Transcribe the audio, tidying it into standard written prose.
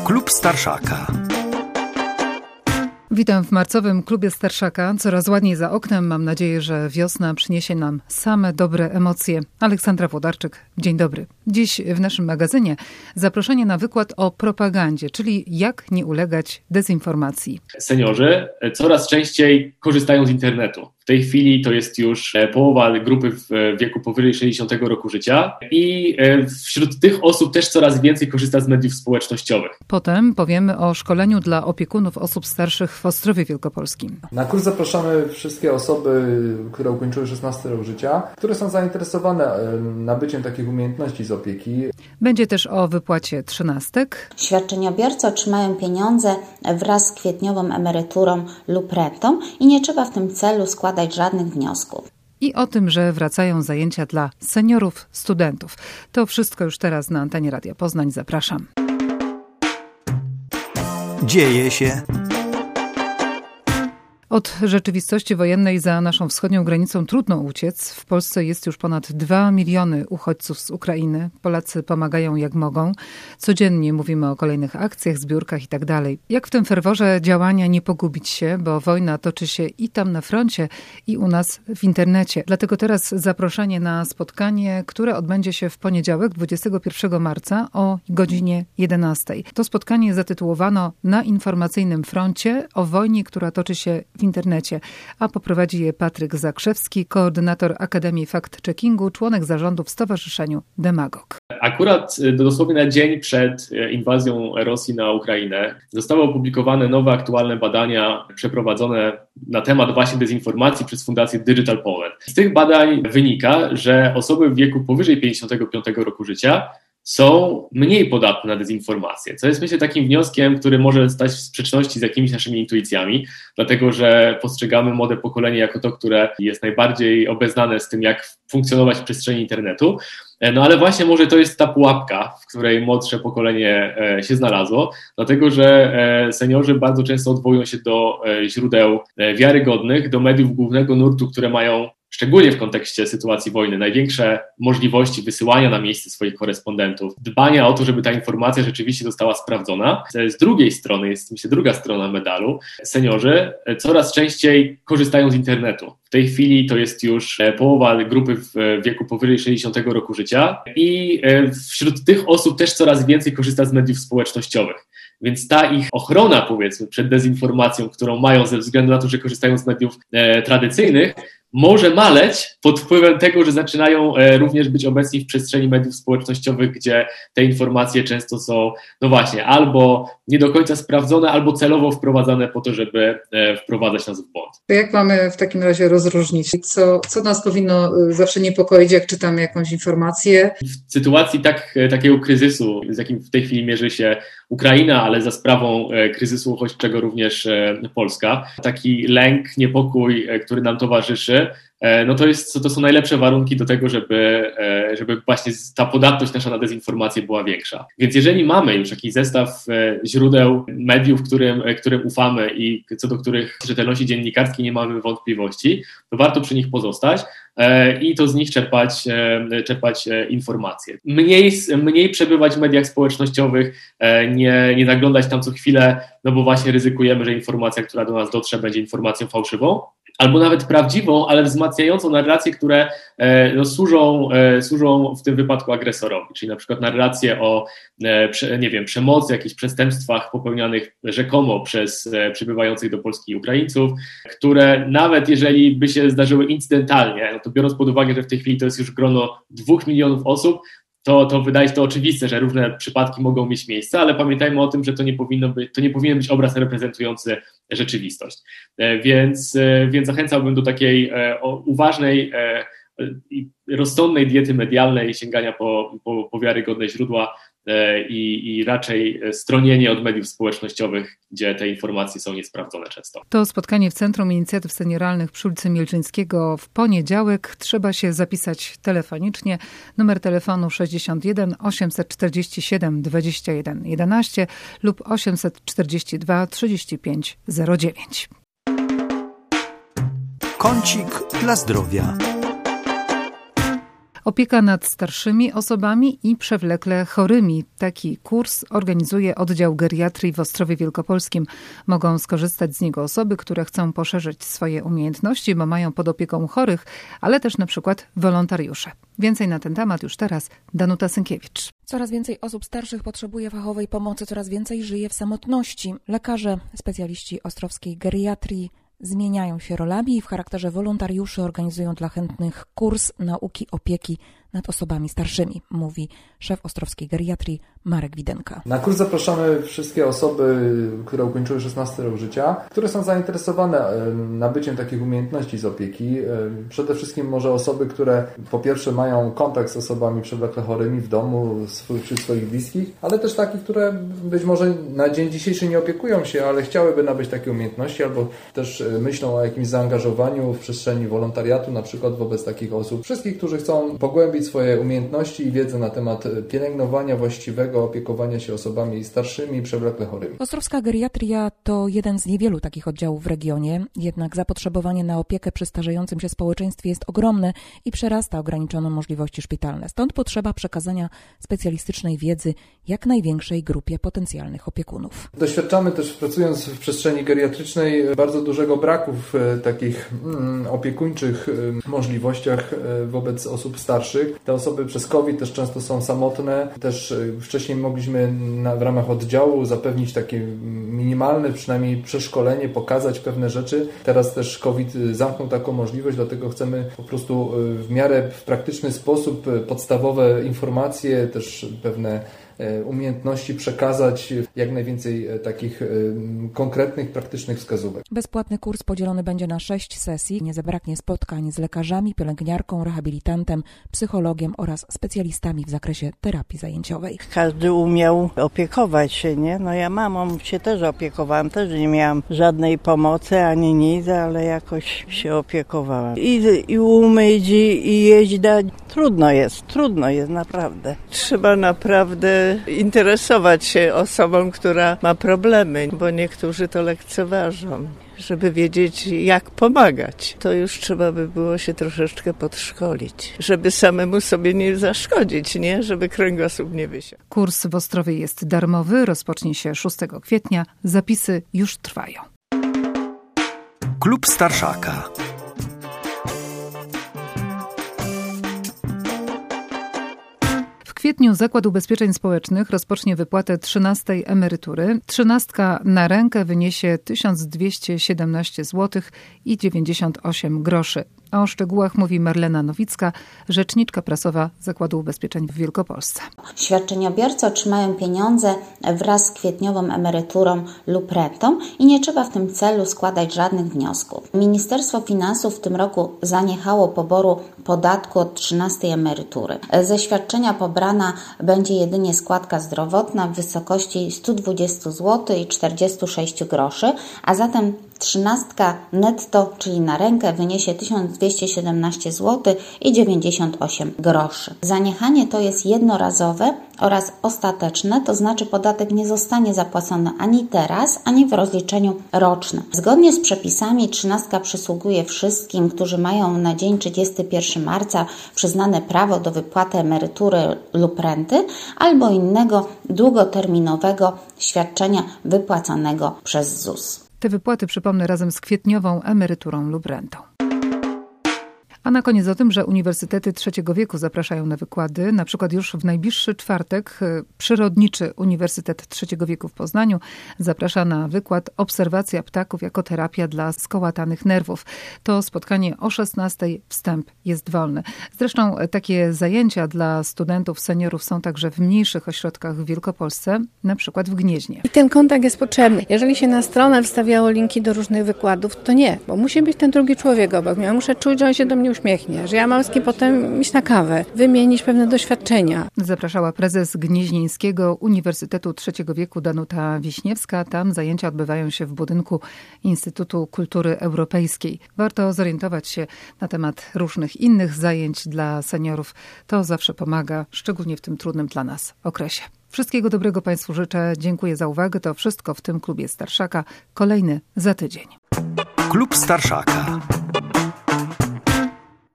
Klub Starszaka. Witam w marcowym klubie Starszaka. Coraz ładniej za oknem. Mam nadzieję, że wiosna przyniesie nam same dobre emocje. Aleksandra Włodarczyk, dzień dobry. Dziś w naszym magazynie zaproszenie na wykład o propagandzie, czyli jak nie ulegać dezinformacji. Seniorzy coraz częściej korzystają z internetu. W tej chwili to jest już połowa grupy w wieku powyżej 60 roku życia i wśród tych osób też coraz więcej korzysta z mediów społecznościowych. Potem powiemy o szkoleniu dla opiekunów osób starszych w Ostrowie Wielkopolskim. Na kurs zapraszamy wszystkie osoby, które ukończyły 16 rok życia, które są zainteresowane nabyciem takich umiejętności z opieki. Będzie też o wypłacie trzynastek. Świadczeniobiorcy otrzymają pieniądze wraz z kwietniową emeryturą lub rentą i nie trzeba w tym celu składać żadnych wniosków. I o tym, że wracają zajęcia dla seniorów, studentów. To wszystko już teraz na antenie Radia Poznań. Zapraszam. Dzieje się. Od rzeczywistości wojennej za naszą wschodnią granicą trudno uciec. W Polsce jest już ponad 2 miliony uchodźców z Ukrainy. Polacy pomagają jak mogą. Codziennie mówimy o kolejnych akcjach, zbiórkach i tak dalej. Jak w tym ferworze działania nie pogubić się, bo wojna toczy się i tam na froncie, i u nas w internecie. Dlatego teraz zaproszenie na spotkanie, które odbędzie się w poniedziałek, 21 marca o godzinie 11. To spotkanie zatytułowano Na informacyjnym froncie o wojnie, która toczy się w internecie, a poprowadzi je Patryk Zakrzewski, koordynator Akademii Fact-Checkingu, członek zarządu w Stowarzyszeniu Demagog. Akurat dosłownie na dzień przed inwazją Rosji na Ukrainę zostały opublikowane nowe, aktualne badania przeprowadzone na temat właśnie dezinformacji przez Fundację Digital Poland. Z tych badań wynika, że osoby w wieku powyżej 55 roku życia są mniej podatne na dezinformację, co jest, myślę, takim wnioskiem, który może stać w sprzeczności z jakimiś naszymi intuicjami, dlatego że postrzegamy młode pokolenie jako to, które jest najbardziej obeznane z tym, jak funkcjonować w przestrzeni internetu. No ale właśnie może to jest ta pułapka, w której młodsze pokolenie się znalazło, dlatego że seniorzy bardzo często odwołują się do źródeł wiarygodnych, do mediów głównego nurtu, które mają, szczególnie w kontekście sytuacji wojny, największe możliwości wysyłania na miejsce swoich korespondentów, dbania o to, żeby ta informacja rzeczywiście została sprawdzona. Z drugiej strony jest, myślę, druga strona medalu. Seniorzy coraz częściej korzystają z internetu. W tej chwili to jest już połowa grupy w wieku powyżej 60 roku życia i wśród tych osób też coraz więcej korzysta z mediów społecznościowych. Więc ta ich ochrona, powiedzmy, przed dezinformacją, którą mają ze względu na to, że korzystają z mediów tradycyjnych, może maleć pod wpływem tego, że zaczynają również być obecni w przestrzeni mediów społecznościowych, gdzie te informacje często są, no właśnie, albo nie do końca sprawdzone, albo celowo wprowadzane po to, żeby wprowadzać nas w błąd. To jak mamy w takim razie rozróżnić? Co nas powinno zawsze niepokoić, jak czytamy jakąś informację? W sytuacji takiego kryzysu, z jakim w tej chwili mierzy się Ukraina, ale za sprawą kryzysu uchodźczego również Polska, taki lęk, niepokój, który nam towarzyszy, no to są najlepsze warunki do tego, żeby właśnie ta podatność nasza na dezinformację była większa. Więc jeżeli mamy już jakiś zestaw źródeł mediów, którym ufamy i co do których rzetelności dziennikarskiej nie mamy wątpliwości, to warto przy nich pozostać i to z nich czerpać informacje. Mniej przebywać w mediach społecznościowych, nie zaglądać tam co chwilę, no bo właśnie ryzykujemy, że informacja, która do nas dotrze, będzie informacją fałszywą, albo nawet prawdziwą, ale wzmacniającą narracje, które służą w tym wypadku agresorowi, czyli na przykład narracje o przemocy, jakichś przestępstwach popełnianych rzekomo przez przybywających do Polski Ukraińców, które nawet jeżeli by się zdarzyły incydentalnie, no to biorąc pod uwagę, że w tej chwili to jest już grono 2 milionów osób, to wydaje się to oczywiste, że różne przypadki mogą mieć miejsce, ale pamiętajmy o tym, że to nie powinien być obraz reprezentujący rzeczywistość. Więc zachęcałbym do takiej uważnej i rozsądnej diety medialnej, sięgania po wiarygodne źródła i raczej stronienie od mediów społecznościowych, gdzie te informacje są niesprawdzone często. To spotkanie w Centrum Inicjatyw Senioralnych przy ulicy Mielczyńskiego w poniedziałek. Trzeba się zapisać telefonicznie. Numer telefonu 61 847 21 11 lub 842 35 09. Kącik dla zdrowia. Opieka nad starszymi osobami i przewlekle chorymi. Taki kurs organizuje oddział geriatrii w Ostrowie Wielkopolskim. Mogą skorzystać z niego osoby, które chcą poszerzyć swoje umiejętności, bo mają pod opieką chorych, ale też na przykład wolontariusze. Więcej na ten temat już teraz Danuta Sękiewicz. Coraz więcej osób starszych potrzebuje fachowej pomocy, coraz więcej żyje w samotności. Lekarze, specjaliści ostrowskiej geriatrii zmieniają się rolami i w charakterze wolontariuszy organizują dla chętnych kurs nauki opieki nad osobami starszymi, mówi szef ostrowskiej geriatrii Marek Widenka. Na kurs zapraszamy wszystkie osoby, które ukończyły 16 rok życia, które są zainteresowane nabyciem takich umiejętności z opieki. Przede wszystkim może osoby, które po pierwsze mają kontakt z osobami przewlekle chorymi w domu, wśród swoich bliskich, ale też takich, które być może na dzień dzisiejszy nie opiekują się, ale chciałyby nabyć takie umiejętności, albo też myślą o jakimś zaangażowaniu w przestrzeni wolontariatu, na przykład wobec takich osób. Wszystkich, którzy chcą pogłębić swoje umiejętności i wiedzę na temat pielęgnowania właściwego, opiekowania się osobami starszymi i przewlekle chorymi. Ostrowska geriatria to jeden z niewielu takich oddziałów w regionie, jednak zapotrzebowanie na opiekę przy starzejącym się społeczeństwie jest ogromne i przerasta ograniczone możliwości szpitalne. Stąd potrzeba przekazania specjalistycznej wiedzy jak największej grupie potencjalnych opiekunów. Doświadczamy też, pracując w przestrzeni geriatrycznej, bardzo dużego braku w takich opiekuńczych możliwościach wobec osób starszych. Te osoby przez COVID też często są samotne. Też wcześniej mogliśmy w ramach oddziału zapewnić takie minimalne przynajmniej przeszkolenie, pokazać pewne rzeczy. Teraz też COVID zamknął taką możliwość, dlatego chcemy po prostu w miarę w praktyczny sposób podstawowe informacje, też pewne umiejętności przekazać, jak najwięcej takich konkretnych, praktycznych wskazówek. Bezpłatny kurs podzielony będzie na 6 sesji. Nie zabraknie spotkań z lekarzami, pielęgniarką, rehabilitantem, psychologiem oraz specjalistami w zakresie terapii zajęciowej. Każdy umiał opiekować się, nie? No ja mamą się też opiekowałam, też nie miałam żadnej pomocy ani nic, ale jakoś się opiekowałam. I umyć, i jeść dać. Trudno jest naprawdę. Trzeba naprawdę interesować się osobą, która ma problemy, bo niektórzy to lekceważą. Żeby wiedzieć, jak pomagać, to już trzeba by było się troszeczkę podszkolić, żeby samemu sobie nie zaszkodzić, nie? Żeby kręgosłup nie wysiadł. Kurs w Ostrowie jest darmowy, rozpocznie się 6 kwietnia. Zapisy już trwają. Klub Starszaka. W kwietniu Zakład Ubezpieczeń Społecznych rozpocznie wypłatę 13. emerytury. 13 na rękę wyniesie 1217 zł i 98 groszy. O szczegółach mówi Marlena Nowicka, rzeczniczka prasowa Zakładu Ubezpieczeń w Wielkopolsce. Świadczeniobiorcy otrzymają pieniądze wraz z kwietniową emeryturą lub rentą i nie trzeba w tym celu składać żadnych wniosków. Ministerstwo Finansów w tym roku zaniechało poboru podatku od 13. emerytury. Ze świadczenia pobrana będzie jedynie składka zdrowotna w wysokości 120 zł i 46 groszy, a zatem 13 netto, czyli na rękę, wyniesie 1217 zł i 98 groszy. Zaniechanie to jest jednorazowe oraz ostateczne, to znaczy podatek nie zostanie zapłacony ani teraz, ani w rozliczeniu rocznym. Zgodnie z przepisami 13 przysługuje wszystkim, którzy mają na dzień 31 marca przyznane prawo do wypłaty emerytury lub renty albo innego długoterminowego świadczenia wypłacanego przez ZUS. Te wypłaty, przypomnę, razem z kwietniową emeryturą lub rentą. A na koniec o tym, że uniwersytety trzeciego wieku zapraszają na wykłady. Na przykład już w najbliższy czwartek Przyrodniczy Uniwersytet Trzeciego Wieku w Poznaniu zaprasza na wykład Obserwacja ptaków jako terapia dla skołatanych nerwów. To spotkanie o 16:00, wstęp jest wolny. Zresztą takie zajęcia dla studentów, seniorów są także w mniejszych ośrodkach w Wielkopolsce, na przykład w Gnieźnie. I ten kontakt jest potrzebny. Jeżeli się na stronę wstawiało linki do różnych wykładów, to nie, bo musi być ten drugi człowiek obok mnie. Ja muszę czuć, że on się do mnie uśmiechnie, że ja mam z kim potem iść na kawę, wymienić pewne doświadczenia. Zapraszała prezes Gnieźnieńskiego Uniwersytetu Trzeciego Wieku Danuta Wiśniewska. Tam zajęcia odbywają się w budynku Instytutu Kultury Europejskiej. Warto zorientować się na temat różnych innych zajęć dla seniorów. To zawsze pomaga, szczególnie w tym trudnym dla nas okresie. Wszystkiego dobrego Państwu życzę. Dziękuję za uwagę. To wszystko w tym klubie Starszaka. Kolejny za tydzień. Klub Starszaka.